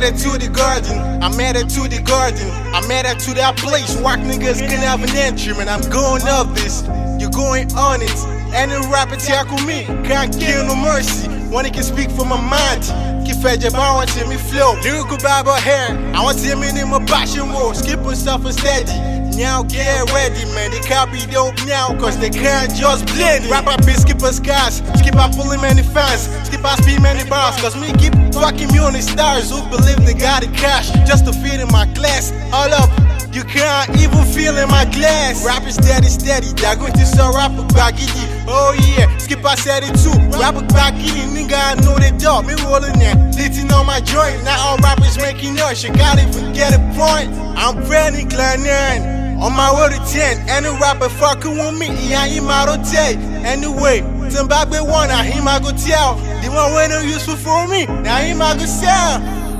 headed to the garden. I'm headed to the garden. I'm headed to that place. Whack niggas can have an entry, man. I'm going up this. You're going on it. Any rapper tackle me, can't kill no mercy. One can speak from my mind. Keep fed I want to me flow. Lyrical Bible hair. I want to me in my passion war. Skip stuff steady. Now get ready, man. They can't be dope now, cause they can't just blend it. Rap up, skip us guys. Skip up pulling many fans. Skip up speed many bars, cause me keep fucking me on the stars who believe they got the cash just to feed in my class. All up. You can't even feel in my glass. Rap is steady, steady. They're going to sell rap back in. Oh yeah, skip I said it too. Rap back in, nigga, I know they dog. Me rolling there, litting on my joint. Now all rappers making noise. You can't even get a point. I'm Brandon Glennon. On my way to 10. Any rapper fucking with me, yeah, I'm out of day. Anyway, Zimbabwe one, I him I go tell. The one way no useful for me, now him I go sell.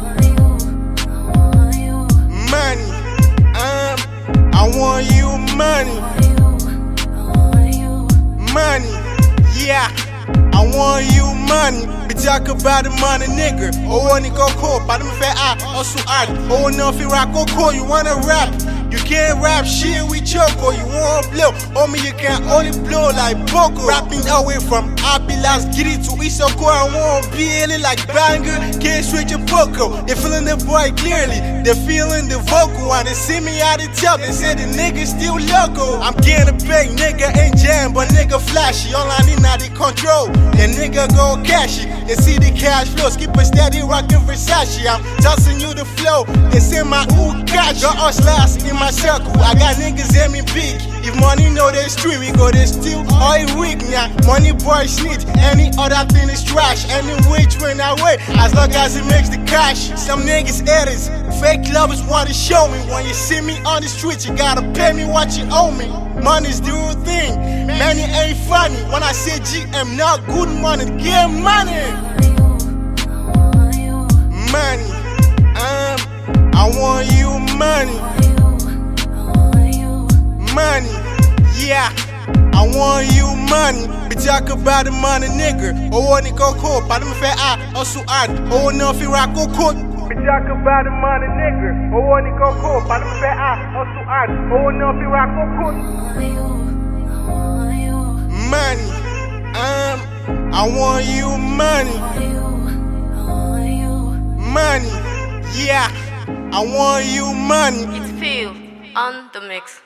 Money. I want you money. Money, yeah. I want you money. We talk about the money, nigga. Oh, when you go cool, but I'm fair, I also add. Oh, no, if you rock, go cool, you wanna rap. You can't rap shit with choke or you won't blow. Oh, me, you can only blow like Boko. Rapping away from Abilas, get it to Isoko. I won't be in like banger. Can't switch a Boko. They feeling the boy clearly. They feeling the vocal. And they see me out the top. They say the nigga still loco. I'm getting paid, nigga ain't jam, but nigga flashy. All I need now the control. The nigga go cashy. They see the cash flow. Skip a steady rockin' Versace. I'm tossing you the flow. They say my ooh catch. Got us last in my circle. I got niggas in me big. If money know they street, we go they steal. All weak now. Money boy snitch. Any other thing is trash. Any which way I way. As long as it makes the cash. Some niggas edits. Fake lovers want to show me. When you see me on the street, you gotta pay me what you owe me. Money's the real thing. Money ain't funny. When I say GM, not good money. Get money. Money. I want you money. Money, yeah, I want you money. We talk about the money, nigga. Oh, when it go cool, but I'm fair, I also add. Oh, no, if you rock, go cool. We talk about the money, nigga. Oh, when it go cool, but I'm fair, I also add. Oh, no, if you rock, go cool. Money, I want you money. Money, yeah, I want you money. It's Phil on the mix.